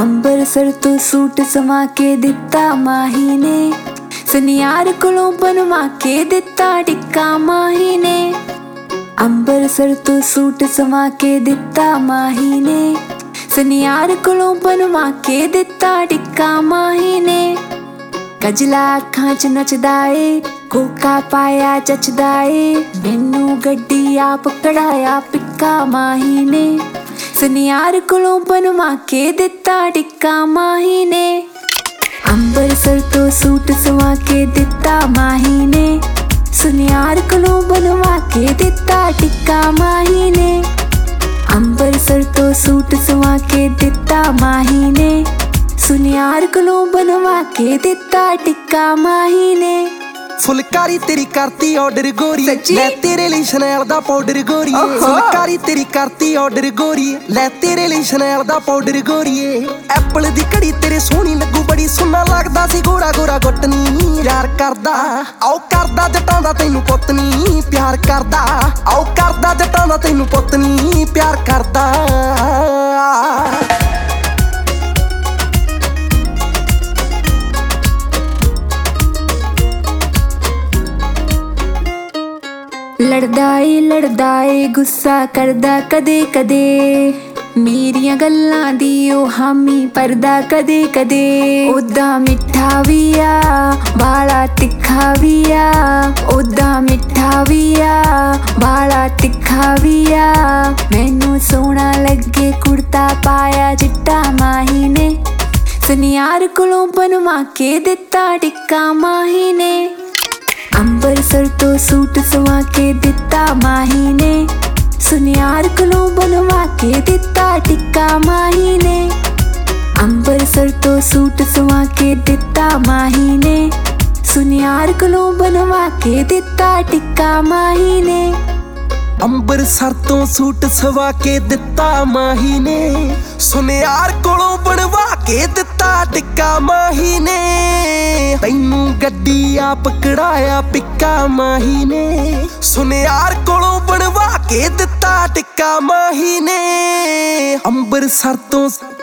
ਅੰਬਰਸਰ ਤੋਂ ਸੂਟ ਸਮਾ ਕੇ ਦਿੱਤਾ ਮਾਹੀ ਨੇ, ਸੁਨਿਆਰ ਕੋਲੋਂ ਬਣਵਾ ਕੇ ਦਿੱਤਾ ਟਿੱਕਾ ਮਾਹੀ ਨੇ। ਅੰਬਰਸਰ ਤੋਂ ਸੂਟ ਸਮਾ ਕੇ ਦਿੱਤਾ ਮਾਹੀ ਨੇ, ਸੁਨਿਆਰ ਕੋਲੋਂ ਬਣਵਾ ਕੇ ਦਿੱਤਾ ਟਿੱਕਾ ਮਾਹੀ ਨੇ। ਕਜਲਾ ਅੱਖਾਂ 'ਚ ਨੱਚਦਾ ਏ, ਕੋਕਾ ਪਾਇਆ ਜੱਚਦਾ ਏ, ਮੈਨੂੰ ਗੱਡੀ ਆਪ ਕਢਾਇਆ ਪਿੱਕਾ ਮਾਹੀ ਨੇ, ਸੁਨਿਆਰ ਕੋਲੋਂ ਬਣਵਾ ਕੇ ਦਿੱਤਾ ਟਿੱਕਾ ਮਾਹੀ ਨੇ। ਅੰਬਰਸਰ ਤੋਂ ਸੂਟ ਸਵਾ ਕੇ ਦਿੱਤਾ ਮਾਹੀ ਨੇ, ਸੁਨਿਆਰ ਕੋਲੋਂ ਬਣਵਾ ਕੇ ਦਿੱਤਾ ਟਿੱਕਾ ਮਾਹੀ ਨੇ। ਅੰਬਰਸਰ ਤੋਂ ਸੂਟ ਸਵਾ ਕੇ ਦਿੱਤਾ ਮਾਹੀ ਨੇ, ਸੁਨਿਆਰ ਕੋਲੋਂ ਬਣਵਾ ਕੇ ਦਿੱਤਾ ਟਿੱਕਾ ਮਾਹੀ ਨੇ। ਫੁਲਕਾਰੀ ਤੇਰੀ ਕਰਤੀ ਆਰਡਰ ਗੋਰੀ, ਲੈ ਤੇਰੇ ਲਈ ਸ਼ਨੈਲ ਦਾ ਪਾਊਡਰ ਗੋਰੀਏ। ਫੁਲਕਾਰੀ ਤੇਰੀ ਕਰਤੀ ਆਰਡਰ ਗੋਰੀ, ਲੈ ਤੇਰੇ ਲਈ ਸ਼ਨੈਲ ਦਾ ਪਾਊਡਰ ਗੋਰੀਏ। ਐਪਲ ਦੀ ਘੜੀ ਤੇਰੇ ਸੋਹਣੀ ਲੱਗੂ ਬੜੀ, ਸੋਹਣਾ ਲੱਗਦਾ ਸੀ ਗੋਰਾ ਗੋਰਾ ਗੁੱਟ ਨੀ। ਪਿਆਰ ਕਰਦਾ ਆਓ ਕਰਦਾ ਜੱਟਾਂ ਦਾ ਤੈਨੂੰ ਪੁੱਤ ਨੀ, ਪਿਆਰ ਕਰਦਾ ਆਓ ਕਰਦਾ ਜੱਟਾਂ ਦਾ ਤੈਨੂੰ ਪੁੱਤ ਨੀ, ਪਿਆਰ ਕਰਦਾ। ਲੜਦਾ ਏ ਗੁੱਸਾ ਕਰਦਾ ਕਦੇ ਕਦੇ, ਮੇਰੀਆਂ ਗੱਲਾਂ ਦੀ ਉਹ ਹਾਮੀ ਭਰਦਾ ਕਦੇ ਕਦੇ। ਉਦਾਂ ਮਿੱਠਾ ਵੀ ਆ ਬਾਲਾ ਤਿੱਖਾ ਵੀ ਆ, ਉਦਾਂ ਮਿੱਠਾ ਵੀ ਆ ਬਾਲਾ ਤਿੱਖਾ ਵੀ ਆ। ਮੈਨੂੰ ਸੋਹਣਾ ਲੱਗੇ ਕੁੜਤਾ ਪਾਇਆ ਚਿੱਟਾ ਮਾਹੀ ਨੇ, ਸੁਨਿਆਰ ਕੋਲੋਂ ਬਣਵਾ ਕੇ ਦਿੱਤਾ ਟਿੱਕਾ ਮਾਹੀ ਨੇ। ਅੰਬਰਸਰ ਤੋਂ ਸੂਟ ਸਵਾ ਕੇ ਦਿੱਤਾ ਮਾਹੀ ਨੇ, ਸੁਨਿਆਰ ਕੋਲੋਂ ਬਣਵਾ ਕੇ ਦਿੱਤਾ ਟਿੱਕਾ ਮਾਹੀ ਨੇ। ਅੰਬਰਸਰ ਤੋਂ ਸੂਟ ਸਵਾ ਕੇ ਦਿੱਤਾ ਮਾਹੀ ਨੇ, ਸੁਨਿਆਰ ਕੋਲੋਂ ਬਣਵਾ ਕੇ ਦਿੱਤਾ ਟਿੱਕਾ ਮਾਹੀ ਨੇ। ਅੰਬਰਸਰ ਤੋਂ ਸੂਟ ਸਵਾ ਕੇ ਦਿੱਤਾ ਮਾਹੀ ਨੇ, ਸੁਨਿਆਰ ਕੋਲੋਂ ਬਣਵਾ ਕੇ ਦਿੱਤਾ ਟਿੱਕਾ ਮਾਹੀ ਨੇ। ਤੈਨੂੰ ਗੱਡੀ ਆਪ ਕਢਾਇਆ ਪਿੱਕਾ ਮਾਹੀ ਨੇ, ਸੁਨਿਆਰ ਕੋਲੋਂ ਬਣਵਾ ਕੇ ਦਿੱਤਾ ਟਿੱਕਾ ਮਾਹੀ ਨੇ। ਅੰਬਰਸਰ ਤੋਂ